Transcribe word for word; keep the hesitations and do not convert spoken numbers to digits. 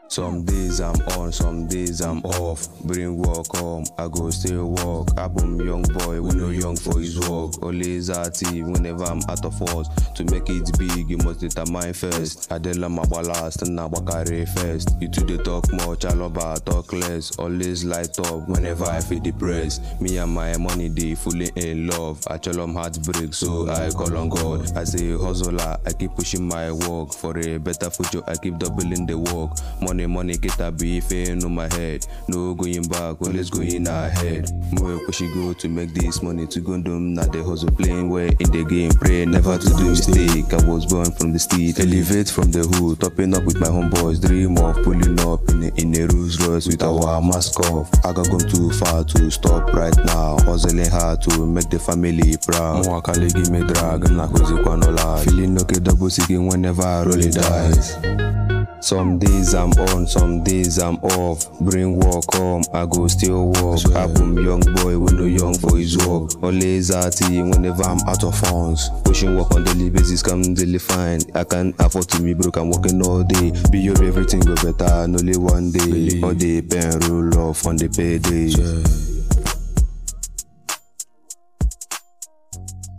Some days I'm on, some days I'm off. Bring work home, I go still walk. Album young boy, we no young for his work. Always active whenever I'm out of force. To make it big, you must determine first. I dey learn my last and I carry first. You two dey talk much, I love I talk less. Always light up whenever I feel depressed. Me and my money, they fully in love. I tell them heartbreak, so I call on God. As a hustler, I keep pushing my work. For a better future, I keep doubling the work. Money Money get a beef in on my head. No going back, always going ahead. More push go to make this money to go down. Now the hustle playing way in the game. Pray never to do mistake. I was born from the street. Elevate from the hood. Topping up with my homeboys. Dream of pulling up in a, in a Rolls Royce with our mask off. I got gone too far to stop right now. Hustling hard to make the family proud. More colleague give me drag. I'm not going feeling okay double seeking whenever I roll it dice. Some days I'm on, some days I'm off. Bring work home, I go still walk. Album young boy, we no young for his work. Always active whenever I'm out of funds. Pushing work on daily basis, come daily fine. I can't afford to be broke, I'm working all day. Be up, everything go better, only one day. All day pen roll off on the payday.